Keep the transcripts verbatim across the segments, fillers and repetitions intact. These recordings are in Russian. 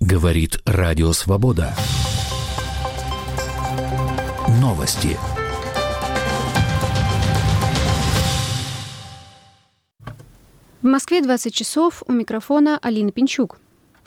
Говорит Радио Свобода. Новости. В Москве двадцать часов, у микрофона Алина Пинчук.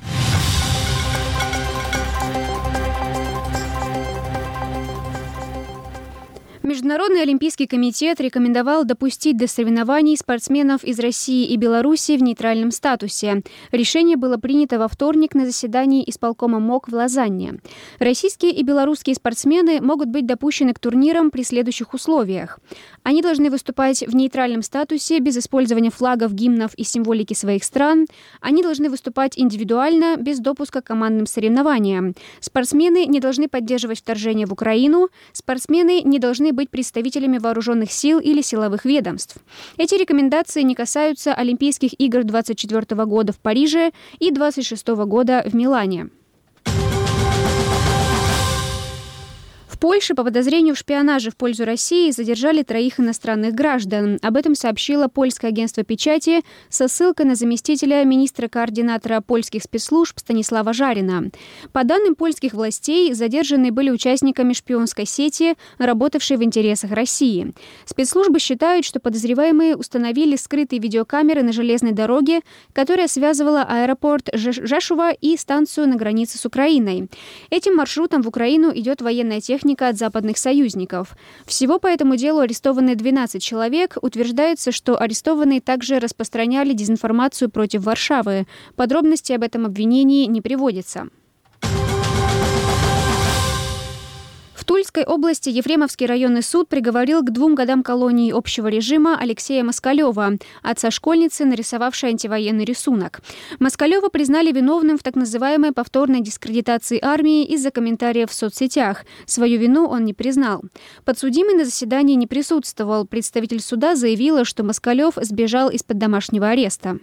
Международный олимпийский комитет рекомендовал допустить до соревнований спортсменов из России и Беларуси в нейтральном статусе. Решение было принято во вторник на заседании исполкома МОК в Лозанне. Российские и белорусские спортсмены могут быть допущены к турнирам при следующих условиях. Они должны выступать в нейтральном статусе без использования флагов, гимнов и символики своих стран. Они должны выступать индивидуально, без допуска к командным соревнованиям. Спортсмены не должны поддерживать вторжение в Украину. Спортсмены не должны быть представителями вооруженных сил или силовых ведомств. Эти рекомендации не касаются Олимпийских игр двадцать четвёртого года в Париже и двадцать шестого года в Милане. В Польше по подозрению в шпионаже в пользу России задержали троих иностранных граждан. Об этом сообщило польское агентство печати со ссылкой на заместителя министра-координатора польских спецслужб Станислава Жарина. По данным польских властей, задержанные были участниками шпионской сети, работавшей в интересах России. Спецслужбы считают, что подозреваемые установили скрытые видеокамеры на железной дороге, которая связывала аэропорт Жешува и станцию на границе с Украиной. Этим маршрутом в Украину идет военная техника от западных союзников. Всего по этому делу арестованы двенадцать человек. Утверждается, что арестованные также распространяли дезинформацию против Варшавы. Подробности об этом обвинении не приводятся. В Тульской области Ефремовский районный суд приговорил к двум годам колонии общего режима Алексея Москалева, отца школьницы, нарисовавшей антивоенный рисунок. Москалева признали виновным в так называемой повторной дискредитации армии из-за комментариев в соцсетях. Свою вину он не признал. Подсудимый на заседании не присутствовал. Представитель суда заявила, что Москалев сбежал из-под домашнего ареста.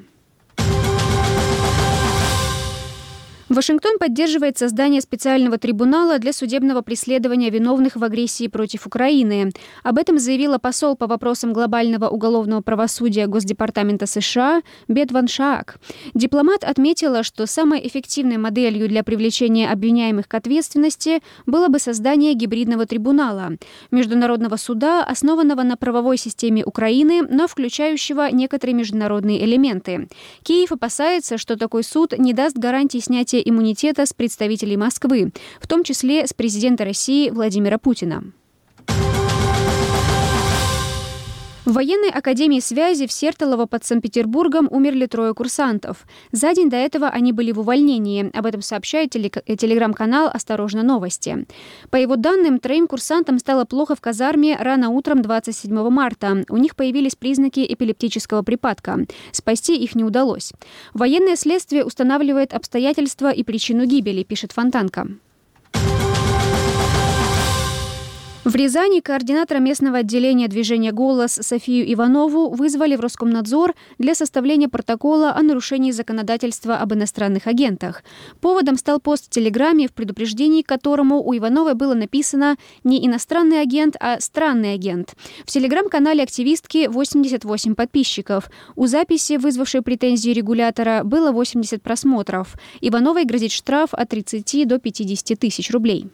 Вашингтон поддерживает создание специального трибунала для судебного преследования виновных в агрессии против Украины. Об этом заявила посол по вопросам глобального уголовного правосудия Госдепартамента США Бет Ван Шаак. Дипломат отметила, что самой эффективной моделью для привлечения обвиняемых к ответственности было бы создание гибридного трибунала, международного суда, основанного на правовой системе Украины, но включающего некоторые международные элементы. Киев опасается, что такой суд не даст гарантии снятия иммунитета с представителей Москвы, в том числе с президента России Владимира Путина. В военной академии связи в Сертолово под Санкт-Петербургом умерли трое курсантов. За день до этого они были в увольнении. Об этом сообщает телеграм-канал «Осторожно, новости». По его данным, троим курсантам стало плохо в казарме рано утром двадцать седьмого марта. У них появились признаки эпилептического припадка. Спасти их не удалось. Военное следствие устанавливает обстоятельства и причину гибели, пишет Фонтанка. В Рязани координатора местного отделения движения «Голос» Софию Иванову вызвали в Роскомнадзор для составления протокола о нарушении законодательства об иностранных агентах. Поводом стал пост в Телеграме, в предупреждении к которому у Ивановой было написано не «иностранный агент», а «странный агент». В Телеграм-канале активистки восемьдесят восемь подписчиков. У записи, вызвавшей претензии регулятора, было восемьдесят просмотров. Ивановой грозит штраф от тридцати до пятидесяти тысяч рублей.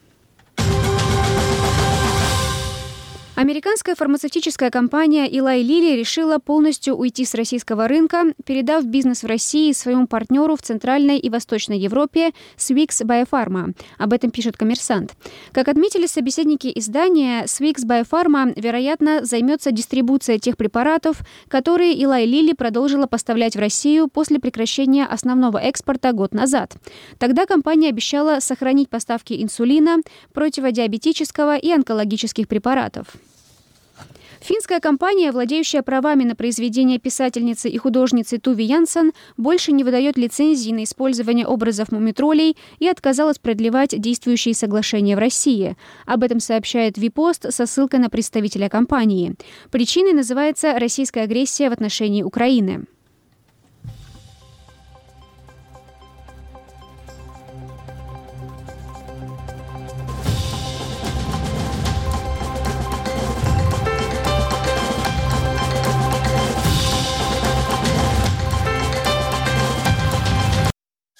Американская фармацевтическая компания Eli Lilly решила полностью уйти с российского рынка, передав бизнес в России своему партнеру в Центральной и Восточной Европе Swix Biopharma. Об этом пишет «Коммерсант». Как отметили собеседники издания, Swix Biopharma, вероятно, займется дистрибуцией тех препаратов, которые Eli Lilly продолжила поставлять в Россию после прекращения основного экспорта год назад. Тогда компания обещала сохранить поставки инсулина, противодиабетического и онкологических препаратов. Финская компания, владеющая правами на произведения писательницы и художницы Туви Янсен, больше не выдает лицензии на использование образов мумитролей и отказалась продлевать действующие соглашения в России. Об этом сообщает Випост со ссылкой на представителя компании. Причиной называется российская агрессия в отношении Украины.